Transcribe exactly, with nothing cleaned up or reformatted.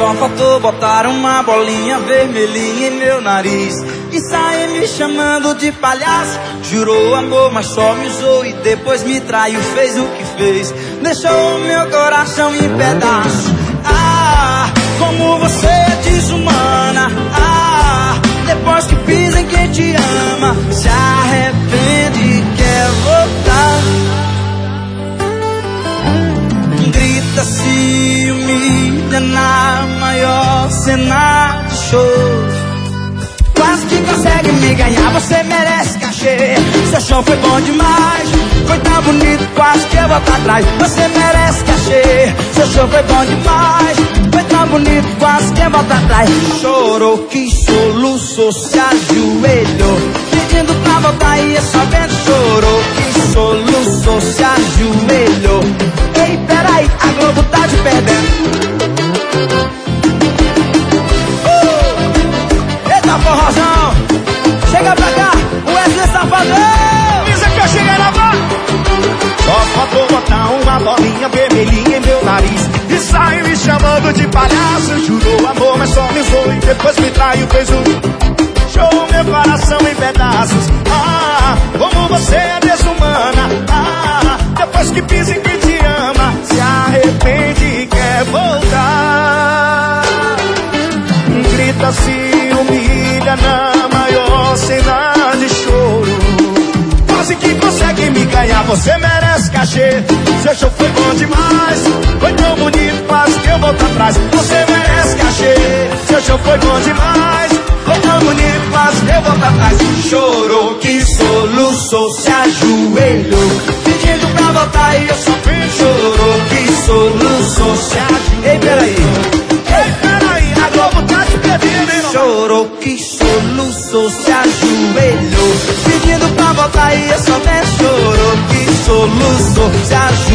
Só faltou botar uma bolinha vermelhinha em meu nariz e sair me chamando de palhaço. Jurou amor, mas só me usou e depois me traiu, fez o que fez, deixou o meu coração em pedaços. Ah, como você é desumana. Ah, depois que fiz em quem te ama, se arrepende e quer voltar. Grita, se humilha na maior cena de show. Quase que consegue me ganhar, você merece cachê. Seu show foi bom demais, foi tão bonito, quase que eu volto atrás. Você merece cachê. Seu show foi bom demais, foi tão bonito, quase que eu volto atrás. Chorou, que soluçou, se ajoelhou, pedindo pra voltar e eu só vendo. Chorou, que soluçou, se ajoelhou. Ei, peraí, a Globo tá te perdendo. Forrozão, chega pra cá, o Wesley Safadão. Diz que eu cheguei na voz. Só faltou botar uma bolinha vermelhinha em meu nariz e saiu me chamando de palhaço. Jurou amor, mas só me usou e depois me traiu, fez um show, meu coração em pedaços. Ah, como você é desumana. Ah, depois que fiz em quem te ama, se arrepende e quer voltar. Grita, se humilha na maior cena de choro. Quase que consegue me ganhar, você merece cachê. Seu show foi bom demais, foi tão bonito, quase que eu volto atrás. Você merece cachê. Seu show foi bom demais, foi tão bonito, quase que eu volto atrás. Chorou, que soluçou, se ajoelhou, pedindo pra voltar e eu só fiz. Chorou, que soluçou, se ajoelhou. Ei, peraí, ei, peraí, a Globo tá te pedindo, hein? Chorou, que soluçou, se ajoelhou, pedindo pra voltar e eu só vendo. Chorou, que soluçou, se ajoelhou.